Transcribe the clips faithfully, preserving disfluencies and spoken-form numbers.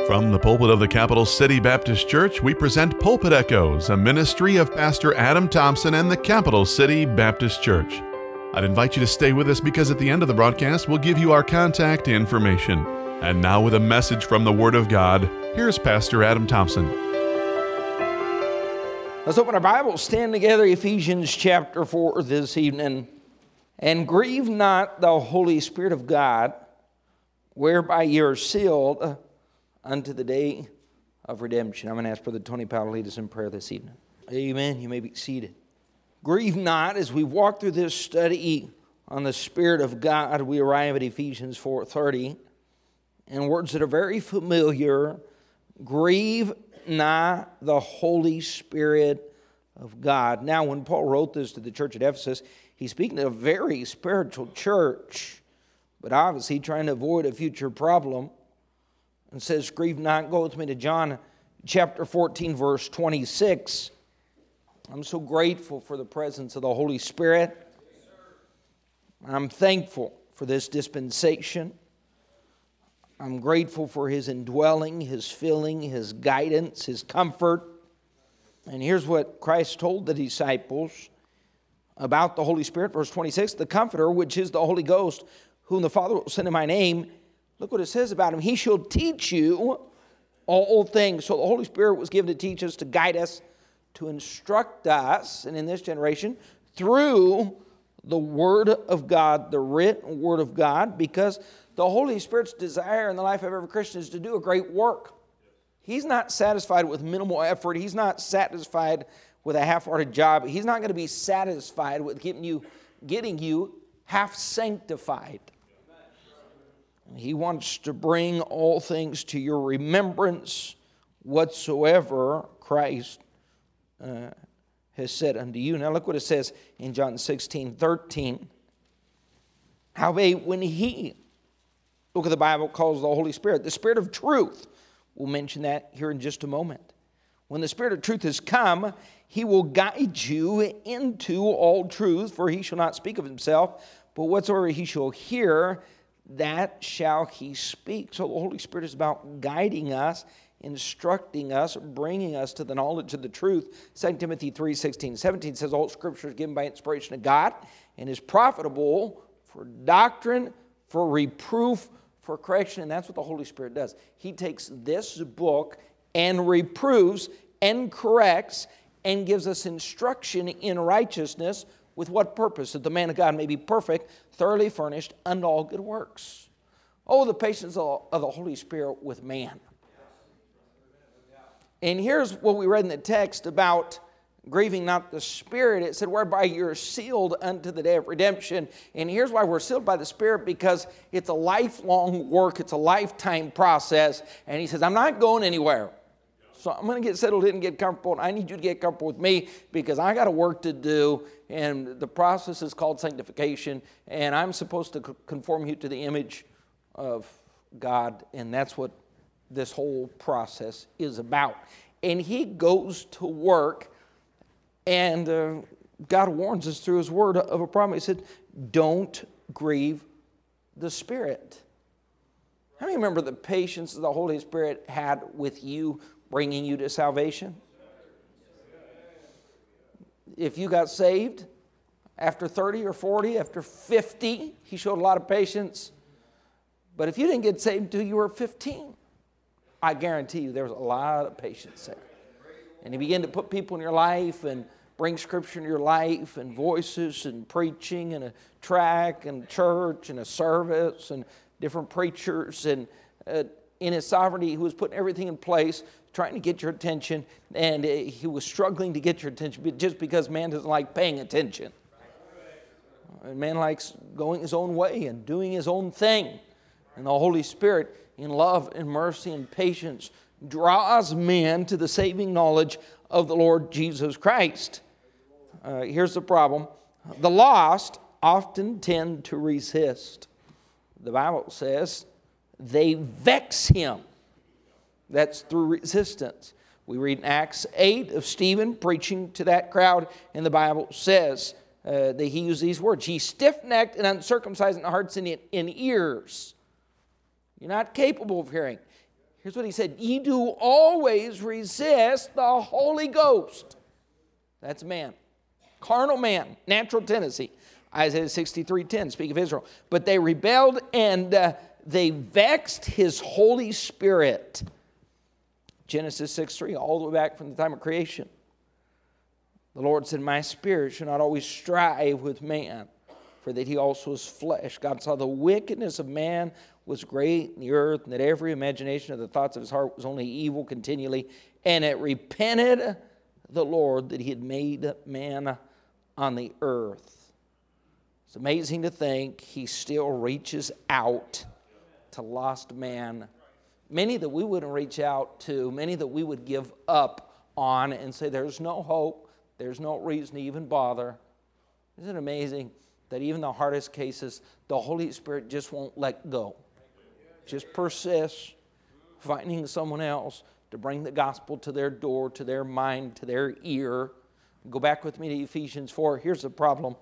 From the pulpit of the Capital City Baptist Church, we present Pulpit Echoes, a ministry of Pastor Adam Thompson and the Capital City Baptist Church. I'd invite you to stay with us because at the end of the broadcast, we'll give you our contact information. And now with a message from the Word of God, here's Pastor Adam Thompson. Let's open our Bibles, stand together, Ephesians chapter four this evening. And grieve not the Holy Spirit of God, whereby ye are sealed unto the day of redemption. I'm going to ask Brother Tony Powell to lead us in prayer this evening. Amen. You may be seated. Grieve not. As we walk through this study on the Spirit of God, we arrive at Ephesians four thirty. And words that are very familiar. Grieve not the Holy Spirit of God. Now, when Paul wrote this to the church at Ephesus, he's speaking to a very spiritual church, but obviously trying to avoid a future problem. And says, grieve not. Go with me to John chapter fourteen, verse twenty-six. I'm so grateful for the presence of the Holy Spirit. I'm thankful for this dispensation. I'm grateful for His indwelling, His filling, His guidance, His comfort. And here's what Christ told the disciples about the Holy Spirit. Verse twenty-six, the Comforter, which is the Holy Ghost, whom the Father will send in my name. Look what it says about Him. He shall teach you all things. So the Holy Spirit was given to teach us, to guide us, to instruct us, and in this generation, through the Word of God, the written Word of God, because the Holy Spirit's desire in the life of every Christian is to do a great work. He's not satisfied with minimal effort. He's not satisfied with a half-hearted job. He's not going to be satisfied with getting you, getting you half sanctified. He wants to bring all things to your remembrance whatsoever Christ uh, has said unto you. Now look what it says in John sixteen thirteen. Howbeit when He, look at the Bible, calls the Holy Spirit, the Spirit of truth. We'll mention that here in just a moment. When the Spirit of truth has come, He will guide you into all truth, for He shall not speak of Himself, but whatsoever He shall hear, that shall He speak. So the Holy Spirit is about guiding us, instructing us, bringing us to the knowledge of the truth. Second Timothy three sixteen, seventeen says, all Scripture is given by inspiration of God and is profitable for doctrine, for reproof, for correction. And that's what the Holy Spirit does. He takes this book and reproves and corrects and gives us instruction in righteousness. With what purpose? That the man of God may be perfect, thoroughly furnished unto all good works. Oh, the patience of the Holy Spirit with man. And here's what we read in the text about grieving not the Spirit. It said, whereby you're sealed unto the day of redemption. And here's why we're sealed by the Spirit, because it's a lifelong work. It's a lifetime process. And He says, I'm not going anywhere. So I'm going to get settled in and get comfortable. And I need you to get comfortable with me because I got a work to do. And the process is called sanctification. And I'm supposed to conform you to the image of God. And that's what this whole process is about. And He goes to work. And uh, God warns us through His word of a promise. He said, don't grieve the Spirit. How many remember the patience the Holy Spirit had with you, bringing you to salvation? If you got saved after thirty or forty, after fifty, He showed a lot of patience. But if you didn't get saved until you were fifteen, I guarantee you there was a lot of patience there. And He began to put people in your life and bring Scripture in your life and voices and preaching and a track and church and a service and different preachers. And uh, in His sovereignty, He was putting everything in place, trying to get your attention. And uh, He was struggling to get your attention just because man doesn't like paying attention. And man likes going his own way and doing his own thing. And the Holy Spirit, in love and mercy and patience, draws men to the saving knowledge of the Lord Jesus Christ. Uh, here's the problem. The lost often tend to resist. The Bible says they vex Him. That's through resistance. We read in Acts eight of Stephen preaching to that crowd, and the Bible says uh, that he used these words, ye stiff-necked and uncircumcised in hearts and in ears. You're not capable of hearing. Here's what he said. Ye do always resist the Holy Ghost. That's man. Carnal man, natural tendency. Isaiah sixty-three ten, speak of Israel. But they rebelled and uh, they vexed his Holy Spirit. Genesis six three, all the way back from the time of creation. The Lord said, my spirit shall not always strive with man, for that he also is flesh. God saw the wickedness of man was great in the earth, and that every imagination of the thoughts of his heart was only evil continually. And it repented the Lord that he had made man on the earth. It's amazing to think he still reaches out to lost man. Many that we wouldn't reach out to, many that we would give up on and say there's no hope, there's no reason to even bother. Isn't it amazing that even the hardest cases, the Holy Spirit just won't let go? Just persists, finding someone else to bring the gospel to their door, to their mind, to their ear. Go back with me to Ephesians four. Here's the problem.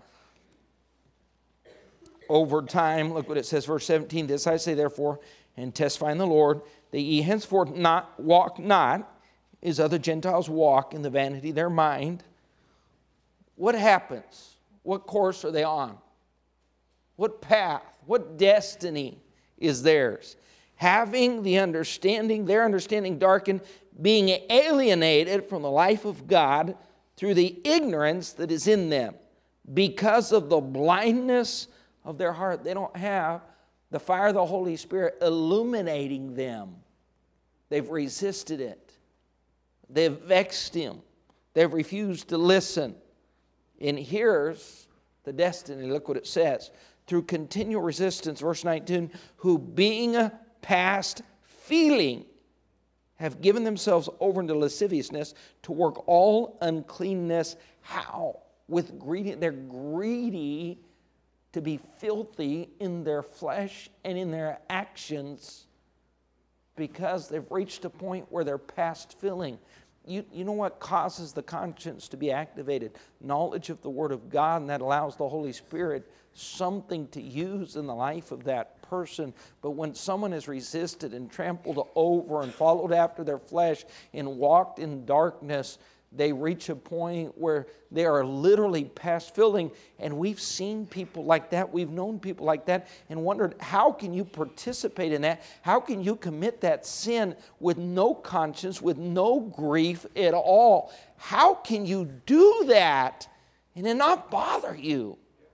Over time, look what it says, verse seventeen. This I say therefore, and testify in the Lord, that ye henceforth not walk not as other Gentiles walk in the vanity of their mind. What happens? What course are they on? What path? What destiny is theirs? Having the understanding, their understanding darkened, being alienated from the life of God through the ignorance that is in them, because of the blindness of their heart. They don't have the fire of the Holy Spirit illuminating them. They've resisted it. They've vexed Him. They've refused to listen. And here's the destiny. Look what it says. Through continual resistance, verse nineteen, who being past feeling have given themselves over into lasciviousness to work all uncleanness. How? With greedy. They're greedy to be filthy in their flesh and in their actions because they've reached a point where they're past feeling. You, you know what causes the conscience to be activated? Knowledge of the Word of God, and that allows the Holy Spirit something to use in the life of that person. But when someone is resisted and trampled over and followed after their flesh and walked in darkness, they reach a point where they are literally past feeling. And we've seen people like that. We've known people like that and wondered, how can you participate in that? How can you commit that sin with no conscience, with no grief at all? How can you do that and it not bother you?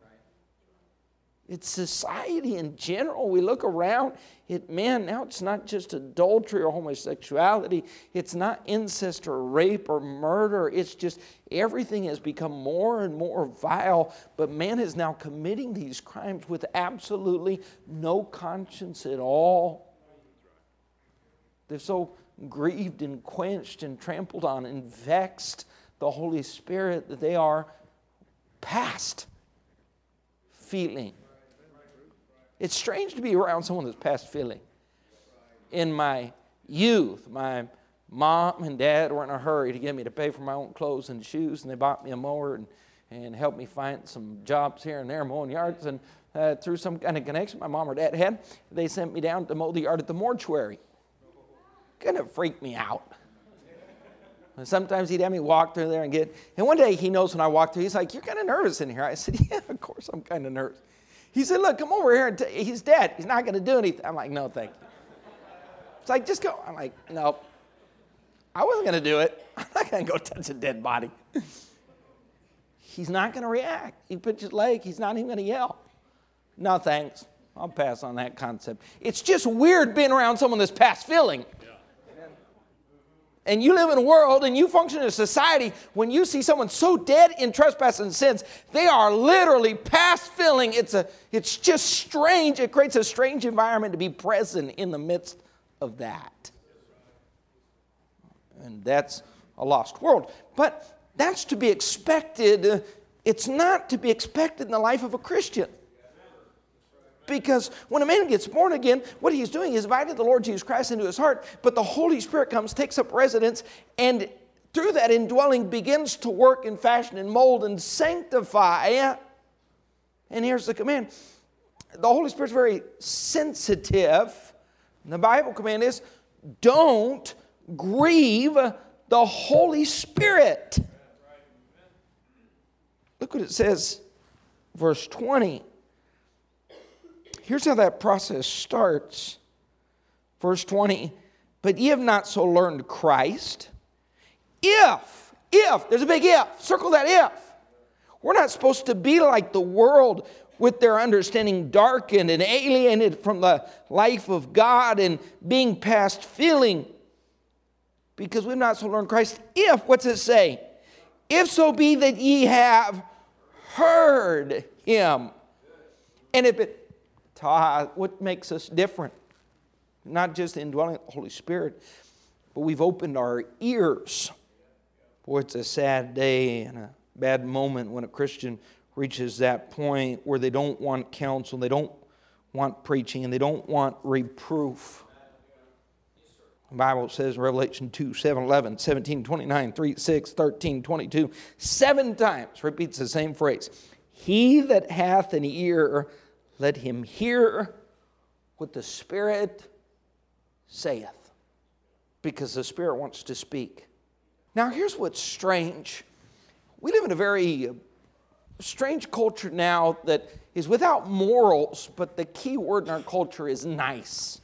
It's society in general. We look around, it, man, now it's not just adultery or homosexuality. It's not incest or rape or murder. It's just everything has become more and more vile. But man is now committing these crimes with absolutely no conscience at all. They've so grieved and quenched and trampled on and vexed the Holy Spirit that they are past feeling. It's strange to be around someone that's past feeling. In my youth, my mom and dad were in a hurry to get me to pay for my own clothes and shoes, and they bought me a mower and, and helped me find some jobs here and there, mowing yards. And uh, through some kind of connection my mom or dad had, they sent me down to mow the yard at the mortuary. Kind of freaked me out. And sometimes he'd have me walk through there and get, and one day he knows when I walk through, he's like, "You're kind of nervous in here." I said, "Yeah, of course I'm kind of nervous." He said, "Look, come over here and t- he's dead. He's not going to do anything." I'm like, "No, thank you." It's like, "Just go." I'm like, "No, I wasn't going to do it. I'm not going to go touch a dead body." He's not going to react. He puts his leg. He's not even going to yell. "No, thanks. I'll pass on that concept." It's just weird being around someone that's past feeling. And you live in a world and you function in a society when you see someone so dead in trespass and sins, they are literally past feeling. It's a, it's just strange. It creates a strange environment to be present in the midst of that. And that's a lost world. But that's to be expected. It's not to be expected in the life of a Christian. Because when a man gets born again, what he's doing is invited the Lord Jesus Christ into his heart, but the Holy Spirit comes, takes up residence, and through that indwelling begins to work and fashion and mold and sanctify. And here's the command. The Holy Spirit's very sensitive. And the Bible command is, don't grieve the Holy Spirit. Look what it says, verse twenty. Here's how that process starts. Verse twenty, but ye have not so learned Christ. If, if, there's a big if, circle that if. We're not supposed to be like the world with their understanding darkened and alienated from the life of God and being past feeling. Because we've not so learned Christ. If, what's it say? If so be that ye have heard him. And if it, what makes us different? Not just the indwelling of the Holy Spirit, but we've opened our ears. Boy, it's a sad day and a bad moment when a Christian reaches that point where they don't want counsel, they don't want preaching, and they don't want reproof. The Bible says in Revelation two, seven, eleven, seventeen, twenty-nine, three, six, thirteen, twenty-two, seven times repeats the same phrase. He that hath an ear, let him hear what the Spirit saith. Because the Spirit wants to speak. Now here's what's strange. We live in a very strange culture now that is without morals, but the key word in our culture is nice.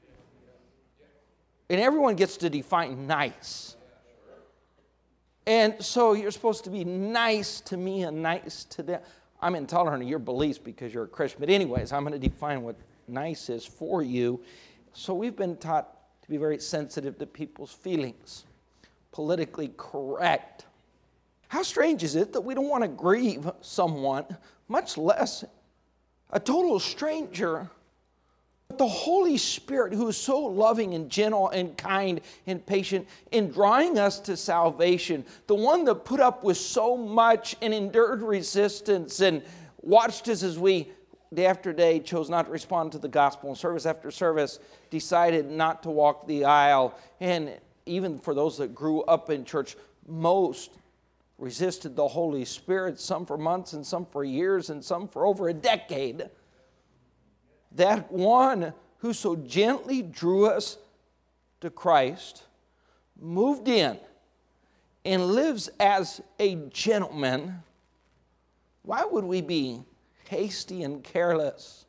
And everyone gets to define nice. And so you're supposed to be nice to me and nice to them. I'm intolerant of your beliefs because you're a Christian. But anyways, I'm going to define what nice is for you. So we've been taught to be very sensitive to people's feelings. Politically correct. How strange is it that we don't want to grieve someone, much less a total stranger? But the Holy Spirit, who is so loving and gentle and kind and patient in drawing us to salvation, the one that put up with so much and endured resistance and watched us as we, day after day, chose not to respond to the gospel, and service after service, decided not to walk the aisle. And even for those that grew up in church, most resisted the Holy Spirit, some for months and some for years and some for over a decade. That one who so gently drew us to Christ, moved in, and lives as a gentleman, why would we be hasty and careless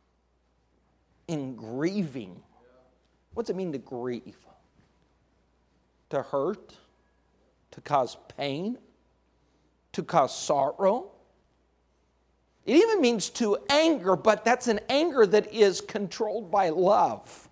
in grieving? What's it mean to grieve? To hurt? To cause pain? To cause sorrow? It even means to anger, but that's an anger that is controlled by love.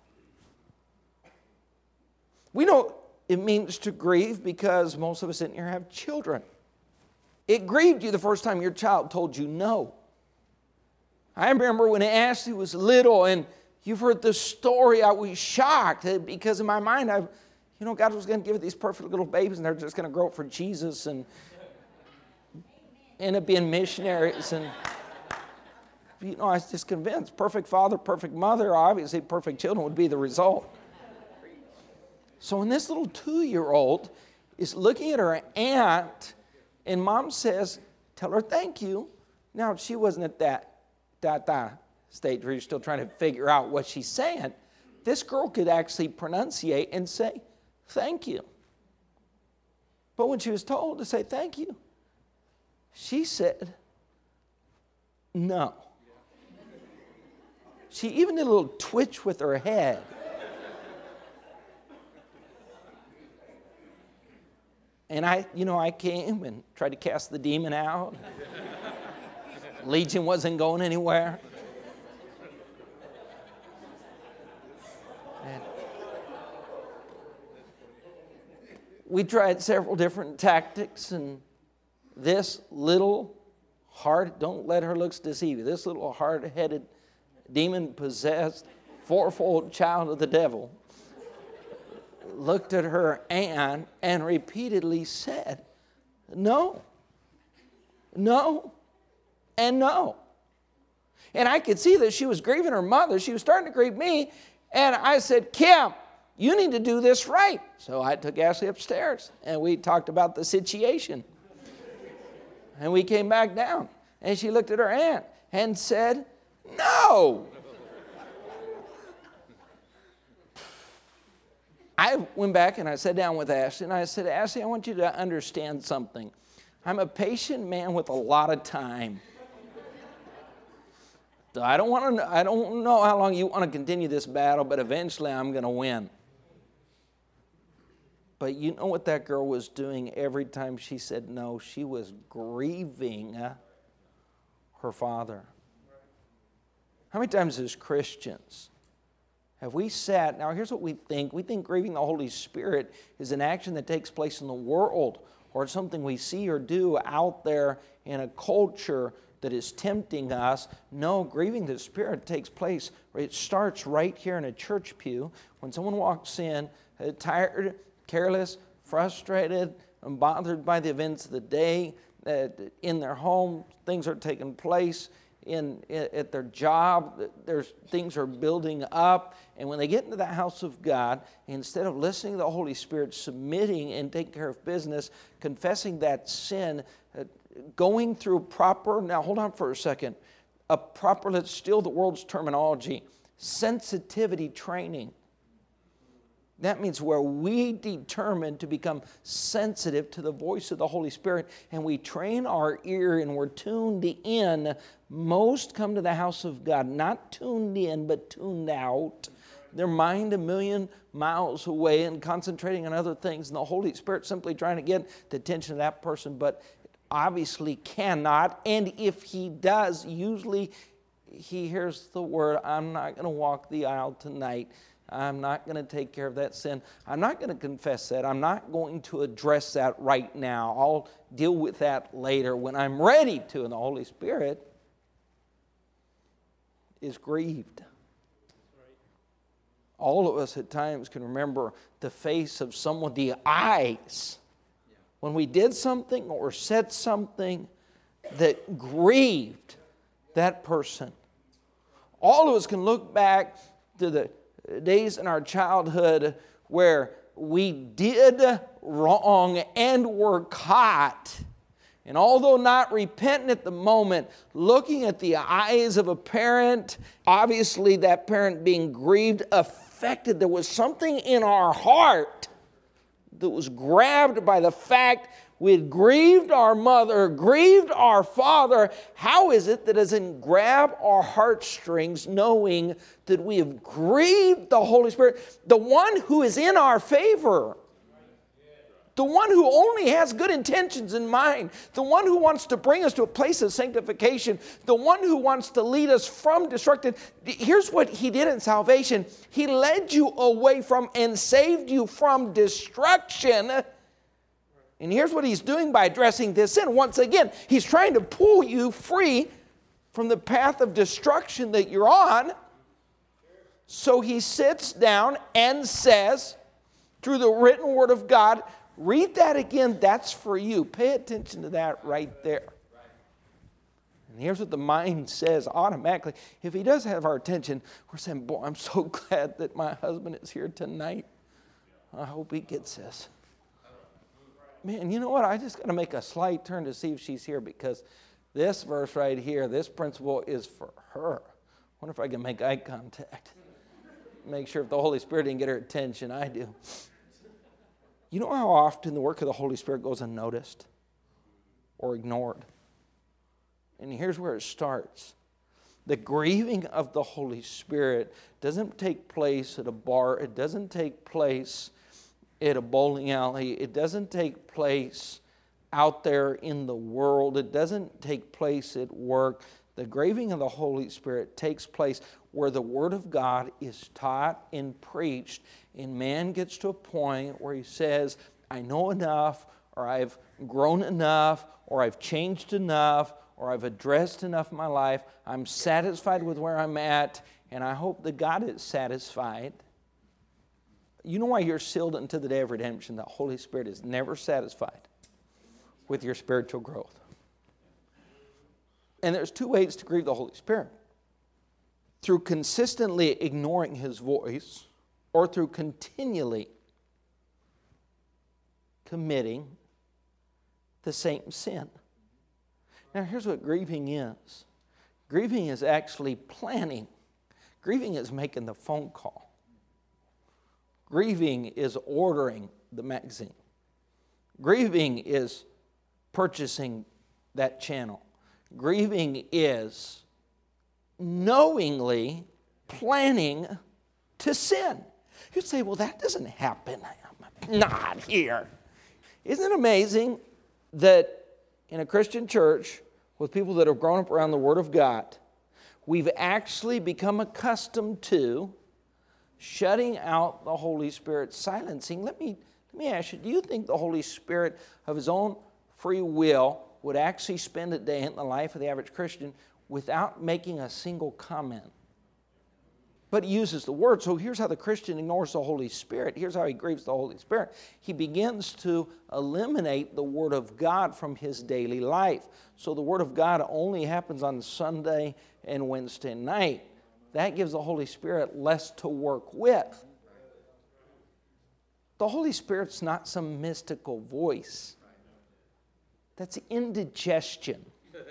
We know it means to grieve because most of us in here have children. It grieved you the first time your child told you no. I remember when Ashley was little, and you've heard the story, I was shocked because in my mind, I, you know, God was going to give her these perfect little babies, and they're just going to grow up for Jesus and end up being missionaries. And you know, I was just convinced, perfect father, perfect mother, obviously perfect children would be the result. So when this little two-year-old is looking at her aunt, and mom says, tell her thank you. Now, she wasn't at that da-da stage where you're still trying to figure out what she's saying. This girl could actually pronunciate and say, thank you. But when she was told to say thank you, she said, no. She even did a little twitch with her head. And I, you know, I came and tried to cast the demon out. Legion wasn't going anywhere. And we tried several different tactics, and this little hard, don't let her looks deceive you, this little hard-headed, demon-possessed, fourfold child of the devil looked at her aunt and repeatedly said, no, no, and no. And I could see that she was grieving her mother. She was starting to grieve me. And I said, Kim, you need to do this right. So I took Ashley upstairs, and we talked about the situation. And we came back down, and she looked at her aunt and said, no. I went back and I sat down with Ashley and I said, Ashley, I want you to understand something. I'm a patient man with a lot of time. So I don't want to, I don't know how long you want to continue this battle, but eventually I'm going to win. But you know what that girl was doing every time she said no? She was grieving her father. How many times as Christians have we sat, now here's what we think. We think grieving the Holy Spirit is an action that takes place in the world, or it's something we see or do out there in a culture that is tempting us. No, grieving the Spirit takes place, it starts right here in a church pew. When someone walks in, uh, tired, careless, frustrated, and bothered by the events of the day, uh, in their home, things are taking place. In, at their job, there's things are building up, and when they get into the house of God, instead of listening to the Holy Spirit, submitting and taking care of business, confessing that sin, uh, going through proper, now hold on for a second, a proper, let's steal the world's terminology, sensitivity training. That means where we determine to become sensitive to the voice of the Holy Spirit, and we train our ear and we're tuned in. Most come to the house of God, not tuned in, but tuned out. Their mind a million miles away and concentrating on other things, and the Holy Spirit simply trying to get the attention of that person, but obviously cannot. And if he does, usually he hears the word, I'm not going to walk the aisle tonight. I'm not going to take care of that sin. I'm not going to confess that. I'm not going to address that right now. I'll deal with that later when I'm ready to. And the Holy Spirit is grieved. All of us at times can remember the face of someone, the eyes, when we did something or said something that grieved that person. All of us can look back to the days in our childhood where we did wrong and were caught. And although not repentant at the moment, looking at the eyes of a parent, obviously that parent being grieved, affected, there was something in our heart that was grabbed by the fact we had grieved our mother, grieved our father. How is it that doesn't grab our heartstrings knowing that we have grieved the Holy Spirit, the one who is in our favor, the one who only has good intentions in mind, the one who wants to bring us to a place of sanctification, the one who wants to lead us from destruction. Here's what he did in salvation. He led you away from and saved you from destruction. And here's what he's doing by addressing this sin. Once again, he's trying to pull you free from the path of destruction that you're on. So he sits down and says, through the written word of God, read that again, that's for you. Pay attention to that right there. And here's what the mind says automatically. If he does have our attention, we're saying, boy, I'm so glad that my husband is here tonight. I hope he gets this. Man, you know what? I just got to make a slight turn to see if she's here, because this verse right here, this principle is for her. I wonder if I can make eye contact. Make sure if the Holy Spirit didn't get her attention, I do. You know how often the work of the Holy Spirit goes unnoticed or ignored? And here's where it starts. The grieving of the Holy Spirit doesn't take place at a bar. It doesn't take place at a bowling alley. It doesn't take place out there in the world. It doesn't take place at work. The grieving of the Holy Spirit takes place where the Word of God is taught and preached, and man gets to a point where he says, I know enough, or I've grown enough, or I've changed enough, or I've addressed enough in my life. I'm satisfied with where I'm at, and I hope that God is satisfied. You know why you're sealed unto the day of redemption? The Holy Spirit is never satisfied with your spiritual growth. And there's two ways to grieve the Holy Spirit. Through consistently ignoring His voice, or through continually committing the same sin. Now here's what grieving is. Grieving is actually planning. Grieving is making the phone call. Grieving is ordering the magazine. Grieving is purchasing that channel. Grieving is knowingly planning to sin. You say, well, that doesn't happen. Not here. Isn't it amazing that in a Christian church with people that have grown up around the Word of God, we've actually become accustomed to shutting out the Holy Spirit, silencing. Let me, let me ask you, do you think the Holy Spirit of His own free will would actually spend a day in the life of the average Christian without making a single comment? But He uses the Word. So here's how the Christian ignores the Holy Spirit. Here's how he grieves the Holy Spirit. He begins to eliminate the Word of God from his daily life. So the Word of God only happens on Sunday and Wednesday night. That gives the Holy Spirit less to work with. The Holy Spirit's not some mystical voice. That's indigestion.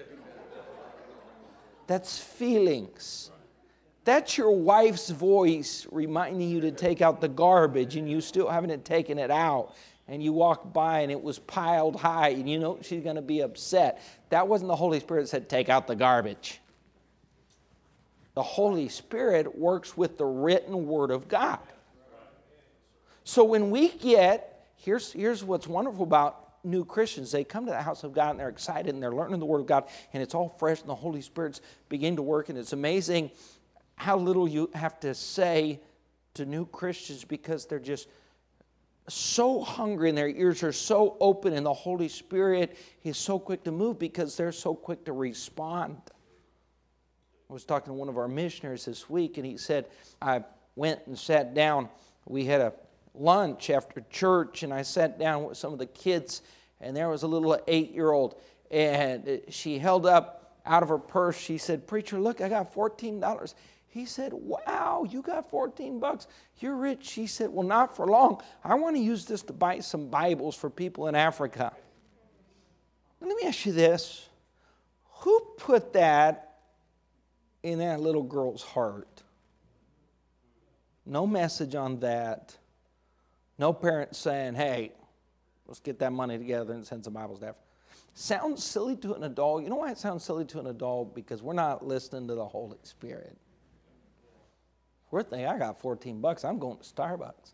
That's feelings. That's your wife's voice reminding you to take out the garbage and you still haven't taken it out. And you walk by and it was piled high and you know she's going to be upset. That wasn't the Holy Spirit that said, take out the garbage. The Holy Spirit works with the written Word of God. So when we get, here's, here's what's wonderful about new Christians. They come to the house of God and they're excited and they're learning the Word of God and it's all fresh and the Holy Spirit's beginning to work, and it's amazing how little you have to say to new Christians because they're just so hungry and their ears are so open and the Holy Spirit is so quick to move because they're so quick to respond. I was talking to one of our missionaries this week and he said, I went and sat down. We had a lunch after church and I sat down with some of the kids and there was a little eight-year-old and she held up out of her purse, she said, preacher, look, I got fourteen dollars. He said, wow, you got fourteen bucks. You're rich. She said, well, not for long. I want to use this to buy some Bibles for people in Africa. Let me ask you this. Who put that in that little girl's heart? No message on that. No parent saying, hey, let's get that money together and send some Bibles to Africa. Sounds silly to an adult. You know why it sounds silly to an adult? Because we're not listening to the Holy Spirit. We're thinking, I got fourteen bucks, I'm going to Starbucks.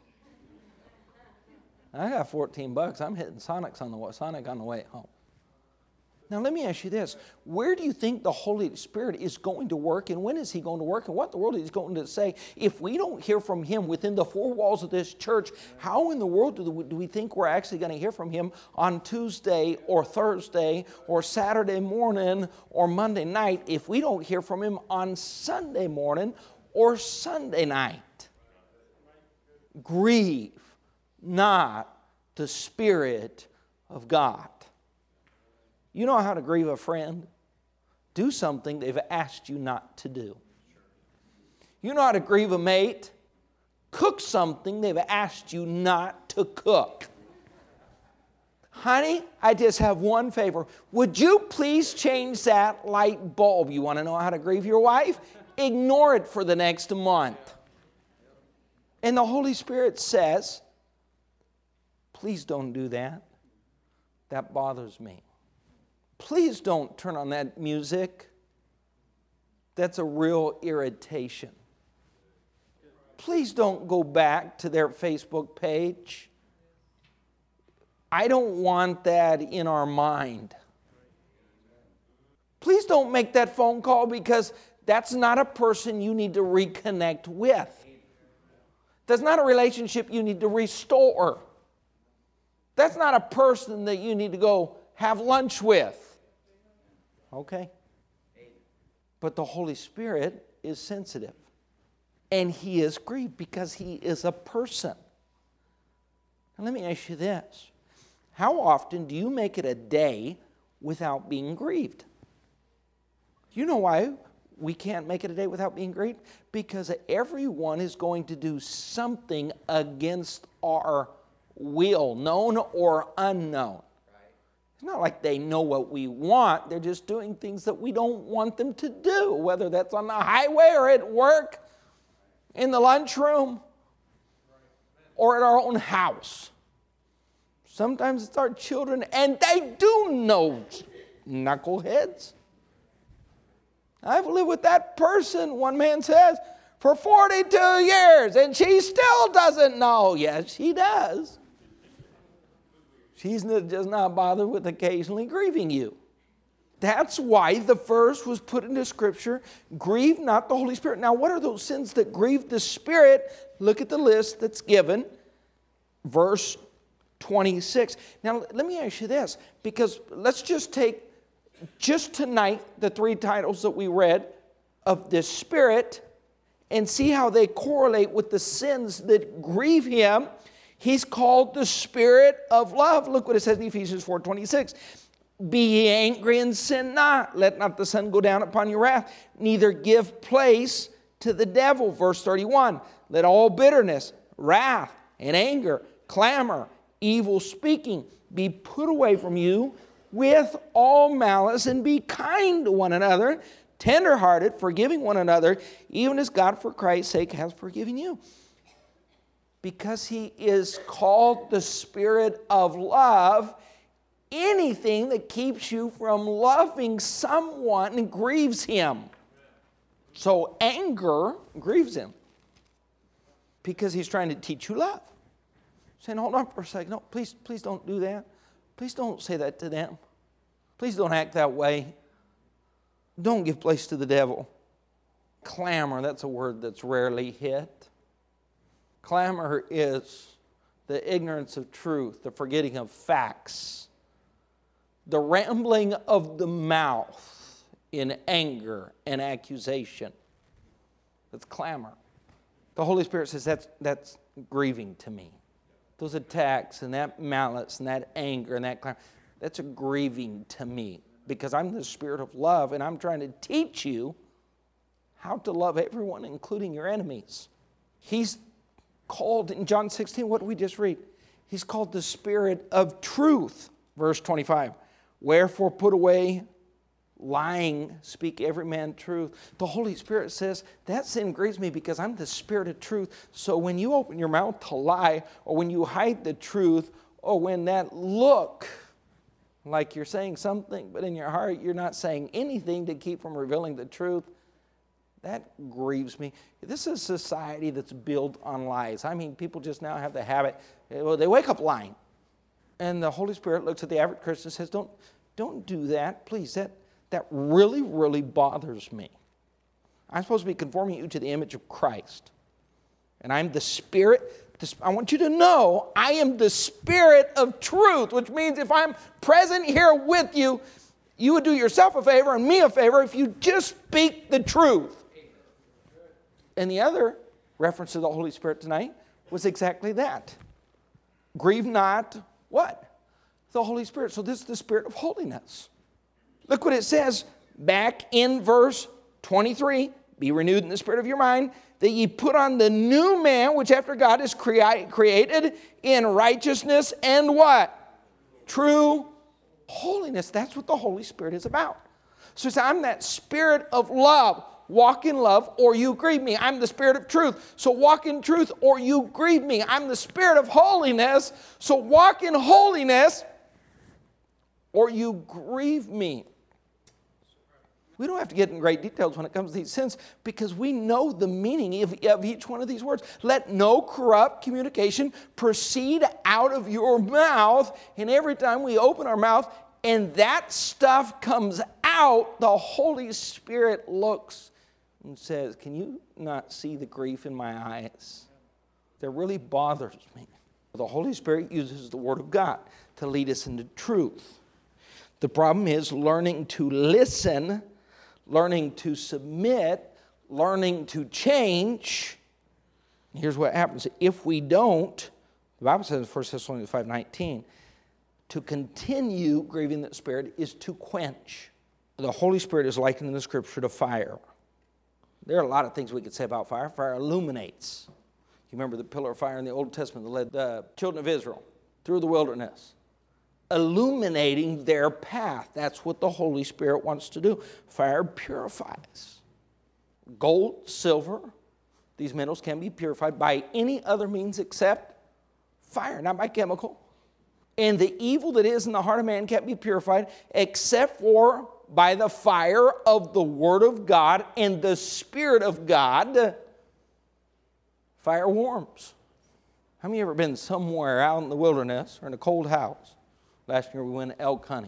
I got fourteen bucks, I'm hitting Sonic's on the way, Sonic on the way home. Now let me ask you this. Where do you think the Holy Spirit is going to work, and when is He going to work, and what in the world is He going to say? If we don't hear from Him within the four walls of this church, how in the world do we, do we think we're actually going to hear from Him on Tuesday or Thursday or Saturday morning or Monday night if we don't hear from Him on Sunday morning or Sunday night? Grieve not the Spirit of God. You know how to grieve a friend? Do something they've asked you not to do. You know how to grieve a mate? Cook something they've asked you not to cook. Honey, I just have one favor. Would you please change that light bulb? You want to know how to grieve your wife? Ignore it for the next month. And the Holy Spirit says, please don't do that. That bothers me. Please don't turn on that music. That's a real irritation. Please don't go back to their Facebook page. I don't want that in our mind. Please don't make that phone call because that's not a person you need to reconnect with. That's not a relationship you need to restore. That's not a person that you need to go have lunch with. Okay? But the Holy Spirit is sensitive. And He is grieved because He is a person. Now let me ask you this. How often do you make it a day without being grieved? You know why we can't make it a day without being grieved? Because everyone is going to do something against our will, known or unknown. It's not like they know what we want. They're just doing things that we don't want them to do, whether that's on the highway or at work, in the lunchroom. or at our own house. Sometimes it's our children, and they do know knuckleheads. I've lived with that person, one man says, for forty-two years, and she still doesn't know. Yes, she does. She's just not bothered with occasionally grieving you. That's why the verse was put into Scripture, grieve not the Holy Spirit. Now, what are those sins that grieve the Spirit? Look at the list that's given. Verse twenty-six. Now, let me ask you this, because let's just take, just tonight, the three titles that we read of the Spirit and see how they correlate with the sins that grieve Him. He's called the Spirit of love. Look what it says in Ephesians four twenty-six. Be ye angry and sin not. Let not the sun go down upon your wrath. Neither give place to the devil. Verse thirty-one. Let all bitterness, wrath, and anger, clamor, evil speaking be put away from you with all malice, and be kind to one another, tenderhearted, forgiving one another, even as God for Christ's sake has forgiven you. Because He is called the Spirit of love, anything that keeps you from loving someone grieves Him. So anger grieves Him because He's trying to teach you love. Saying, hold on for a second. No, please, please don't do that. Please don't say that to them. Please don't act that way. Don't give place to the devil. Clamor, that's a word that's rarely hit. Clamor is the ignorance of truth, the forgetting of facts, the rambling of the mouth in anger and accusation. That's clamor. The Holy Spirit says that's, that's grieving to me. Those attacks and that malice and that anger and that clamor, that's a grieving to me because I'm the Spirit of love and I'm trying to teach you how to love everyone, including your enemies. He's called in John sixteen, what did we just read? He's called the Spirit of truth. Verse twenty-five, wherefore put away lying, speak every man truth. The Holy Spirit says, that sin grieves me because I'm the Spirit of truth. So when you open your mouth to lie, or when you hide the truth, or when that look like you're saying something, but in your heart you're not saying anything to keep from revealing the truth, that grieves me. This is a society that's built on lies. I mean, people just now have the habit, well, they wake up lying. And the Holy Spirit looks at the average Christian and says, don't, don't do that, please. That, that really, really bothers me. I'm supposed to be conforming you to the image of Christ. And I'm the Spirit. I want you to know I am the Spirit of truth, which means if I'm present here with you, you would do yourself a favor and me a favor if you just speak the truth. And the other reference to the Holy Spirit tonight was exactly that. Grieve not, what? The Holy Spirit. So this is the Spirit of holiness. Look what it says back in verse twenty-three. Be renewed in the spirit of your mind, that ye put on the new man, which after God is crea- created in righteousness and what? True holiness. That's what the Holy Spirit is about. So it's, I'm that Spirit of love. Walk in love or you grieve me. I'm the Spirit of truth. So walk in truth or you grieve me. I'm the Spirit of holiness. So walk in holiness or you grieve me. We don't have to get in great details when it comes to these sins because we know the meaning of, of each one of these words. Let no corrupt communication proceed out of your mouth. And every time we open our mouth and that stuff comes out, the Holy Spirit looks and says, can you not see the grief in my eyes? That really bothers me. The Holy Spirit uses the Word of God to lead us into truth. The problem is learning to listen, learning to submit, learning to change. Here's what happens. If we don't, the Bible says in First Thessalonians five nineteen, to continue grieving the Spirit is to quench. The Holy Spirit is likened in the Scripture to fire. There are a lot of things we could say about fire. Fire illuminates. You remember the pillar of fire in the Old Testament that led the children of Israel through the wilderness, illuminating their path. That's what the Holy Spirit wants to do. Fire purifies. Gold, silver, these metals can be purified by any other means except fire, not by chemical. And the evil that is in the heart of man can't be purified except for by the fire of the Word of God and the Spirit of God. Fire warms. How many of you ever been somewhere out in the wilderness or in a cold house? Last year we went elk hunting.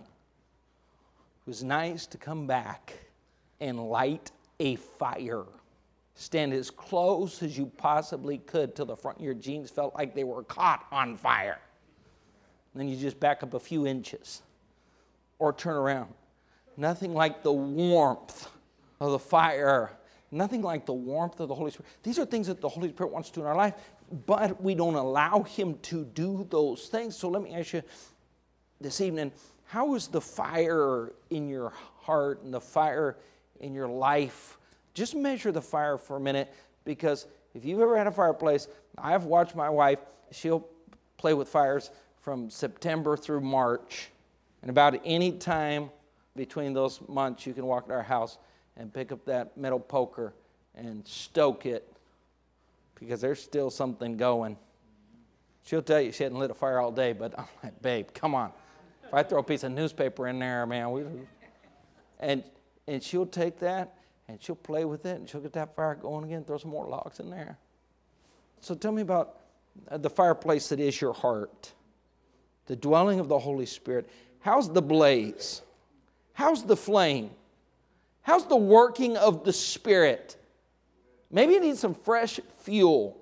It was nice to come back and light a fire. Stand as close as you possibly could till the front of your jeans felt like they were caught on fire. And then you just back up a few inches or turn around. Nothing like the warmth of the fire. Nothing like the warmth of the Holy Spirit. These are things that the Holy Spirit wants to do in our life, but we don't allow Him to do those things. So let me ask you this evening, how is the fire in your heart and the fire in your life? Just measure the fire for a minute, because if you've ever had a fireplace, I've watched my wife, she'll play with fires from September through March. And about any time between those months, you can walk to our house and pick up that metal poker and stoke it, because there's still something going. She'll tell you she hadn't lit a fire all day, but I'm like, babe, come on. If I throw a piece of newspaper in there, man, we... And, and she'll take that, and she'll play with it, and she'll get that fire going again, throw some more logs in there. So tell me about the fireplace that is your heart, the dwelling of the Holy Spirit. How's the blaze? How's the flame? How's the working of the Spirit? Maybe you need some fresh fuel.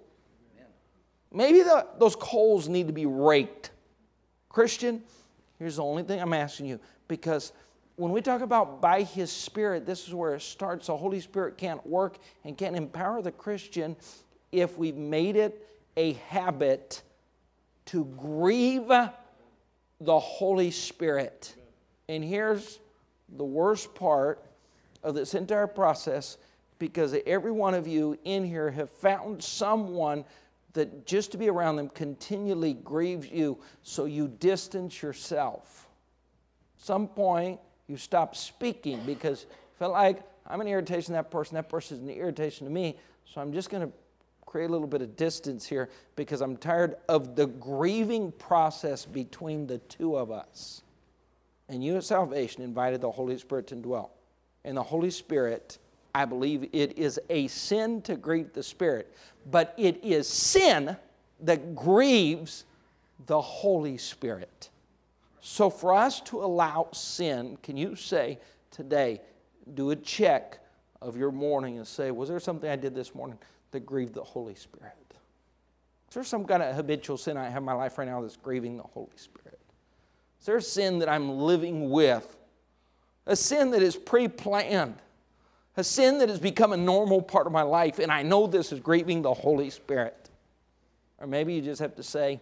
Maybe the, those coals need to be raked. Christian, here's the only thing I'm asking you, because when we talk about by His Spirit, this is where it starts. The Holy Spirit can't work and can't empower the Christian if we've made it a habit to grieve the Holy Spirit. And here's the worst part of this entire process, because every one of you in here have found someone that just to be around them continually grieves you, so you distance yourself. At some point, you stop speaking because you feel like I'm an irritation to that person, that person is an irritation to me, so I'm just going to create a little bit of distance here because I'm tired of the grieving process between the two of us. And you at salvation invited the Holy Spirit to dwell. And the Holy Spirit, I believe it is a sin to grieve the Spirit, but it is sin that grieves the Holy Spirit. So for us to allow sin, can you say today, do a check of your morning and say, was there something I did this morning that grieved the Holy Spirit? Is there some kind of habitual sin I have in my life right now that's grieving the Holy Spirit? Is there a sin that I'm living with? A sin that is pre-planned? A sin that has become a normal part of my life, and I know this is grieving the Holy Spirit? Or maybe you just have to say,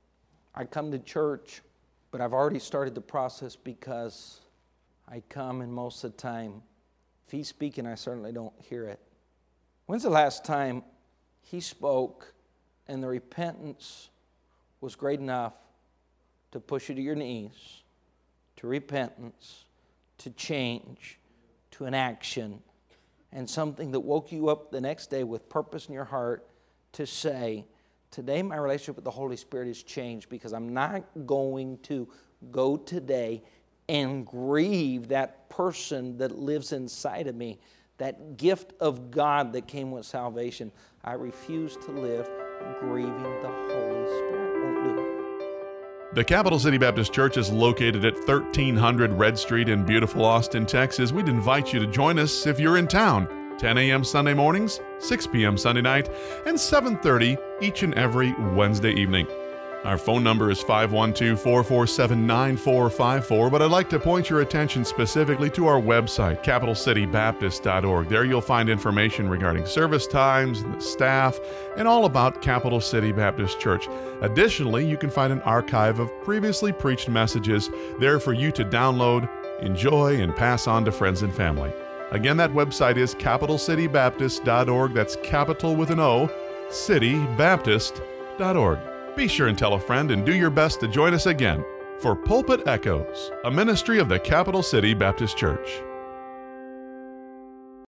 I come to church, but I've already started the process because I come, and most of the time, if He's speaking, I certainly don't hear it. When's the last time He spoke and the repentance was great enough to push you to your knees, to repentance, to change, to an action, and something that woke you up the next day with purpose in your heart to say, today my relationship with the Holy Spirit has changed because I'm not going to go today and grieve that person that lives inside of me, that gift of God that came with salvation. I refuse to live grieving the Holy Spirit. Won't do it. The Capital City Baptist Church is located at thirteen hundred Red Street in beautiful Austin, Texas. We'd invite you to join us if you're in town. ten a.m. Sunday mornings, six p.m. Sunday night, and seven thirty each and every Wednesday evening. Our phone number is five one two, four four seven, nine four five four, but I'd like to point your attention specifically to our website, capital city baptist dot org. There you'll find information regarding service times, and the staff, and all about Capital City Baptist Church. Additionally, you can find an archive of previously preached messages there for you to download, enjoy, and pass on to friends and family. Again, that website is capital city baptist dot org. That's capital with an O, city baptist dot org. Be sure and tell a friend and do your best to join us again for Pulpit Echoes, a ministry of the Capital City Baptist Church.